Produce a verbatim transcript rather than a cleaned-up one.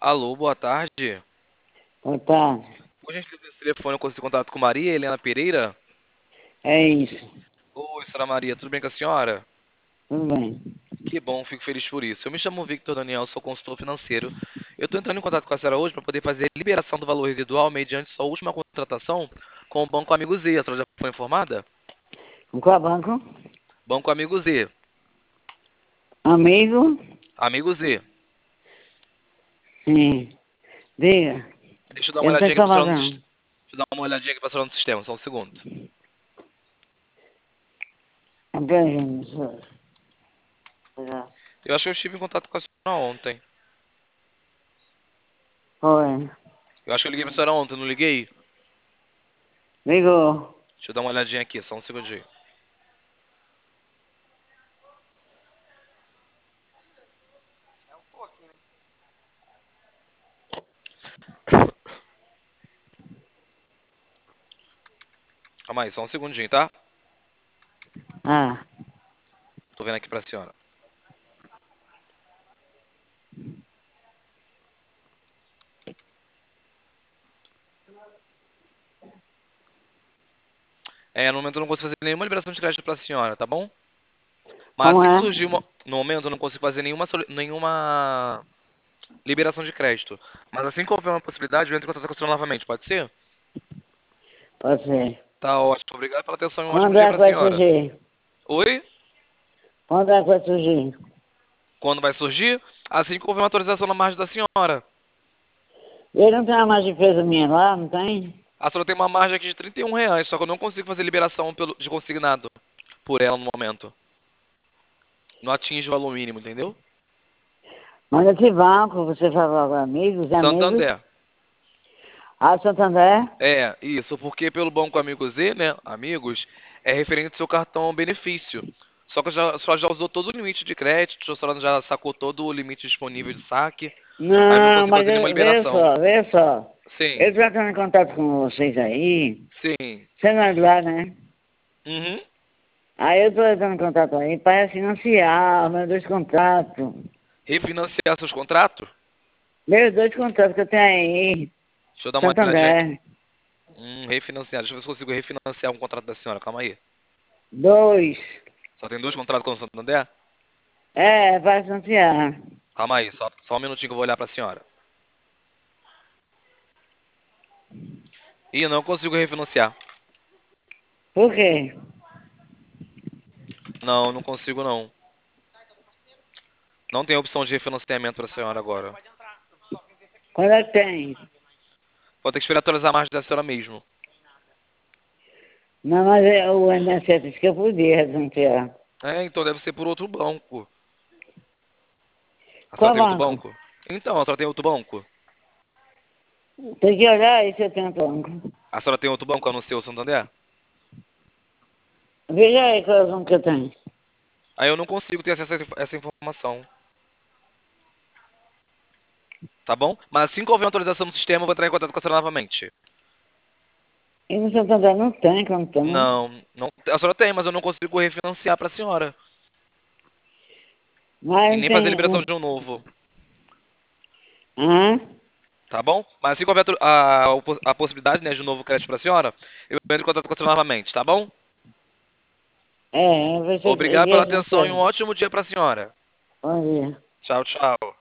Alô, boa tarde. Boa tarde. Por gentileza, esse telefone eu consigo contato com Maria Helena Pereira? É isso. Oi, senhora Maria, tudo bem com a senhora? Tudo bem. Que bom, fico feliz por isso. Eu me chamo Victor Daniel, sou consultor financeiro. Eu estou entrando em contato com a senhora hoje para poder fazer a liberação do valor residual mediante sua última contratação com o Banco Amigo Z. A senhora já foi informada? Com qual banco? Banco Amigo Z. Amigo? Amigo Z. Sim. Diga. Deixa eu dar uma Eu não tenho olhadinha aqui para a senhora no sistema. informação. Deixa eu dar uma olhadinha aqui para a senhora no sistema, só um segundo. Apenas, senhor. Já. Eu acho que eu estive em contato com a senhora ontem. Foi. Eu acho que eu liguei para a senhora ontem, não liguei? Ligou. Deixa eu dar uma olhadinha aqui, só um segundinho. Calma aí, só um segundinho, tá? Ah. Tô vendo aqui pra senhora. É, no momento eu não consigo fazer nenhuma liberação de crédito pra senhora, tá bom? Mas Como assim que é? surgir uma... No momento eu não consigo fazer nenhuma, soli- nenhuma liberação de crédito. Mas assim que houver uma possibilidade, eu entro em contato com a senhora novamente, pode ser? Pode ser. Tá ótimo. Obrigado pela atenção e um ótimo Quando dia é que pra vai senhora. surgir? Oi? Quando é que vai surgir? Quando vai surgir? Assim que houver uma atualização na margem da senhora. Ele não tem uma mais despesa minha lá, não tem? A senhora tem uma margem aqui de trinta e um reais, só que eu não consigo fazer liberação pelo... de consignado por ela no momento. Não atinge o valor mínimo, entendeu? Manda que banco, você falou amigos, amigos. Santander. Ah, Santander? É, isso, porque pelo Banco Amigo Z, né, amigos, é referente ao seu cartão benefício. Só que já, só já usou todo o limite de crédito, a senhora já sacou todo o limite disponível de saque, aí não Não, consigo mas fazer nenhuma eu- veja liberação. só, veja só. Eu Sim, estou entrando em contato com vocês aí. sim. Você não é de lá, né? Uhum. Aí eu estou entrando em contato aí para financiar meus dois contratos. Refinanciar seus contratos? Meus dois contratos que eu tenho aí. Deixa eu dar uma olhadinha aqui. Santander. Hum, refinanciar. Deixa eu ver se eu consigo refinanciar um contrato da senhora. Calma aí. Dois. Só tem dois contratos com o Santander? É, para financiar. Calma aí, só, só um minutinho que eu vou olhar pra senhora. Ih, não consigo refinanciar. Por quê? Não, não consigo não. Não tem opção de refinanciamento pra senhora agora. Quando é que tem? Vou ter que esperar atualizar a margem da senhora mesmo. Não, mas é- o I N S S disse que eu podia financiar. É, então deve ser por outro banco. A senhora Qual tem outro banco? banco? Então, a senhora tem outro banco? Tem que olhar aí se eu tenho banco. A senhora tem outro banco a não ser o Santander? Veja aí qual é o banco que eu tenho. Aí eu não consigo ter acesso a essa essa informação. Tá bom? Mas assim que houver uma atualização no sistema, eu vou entrar em contato com a senhora novamente. E no Santander não tem cartão. Não, não. A senhora tem, mas eu não consigo refinanciar pra senhora. Mas E não nem fazer tem. liberação Não... de um novo. Hã? Tá bom? Mas assim que houver a, a, a possibilidade, né, de um novo crédito pra senhora, eu entro em contato com a senhora novamente, tá bom? É, vê se eu Obrigado pela vejo atenção e um financiar. ótimo dia pra senhora. Bom dia. Tchau, tchau.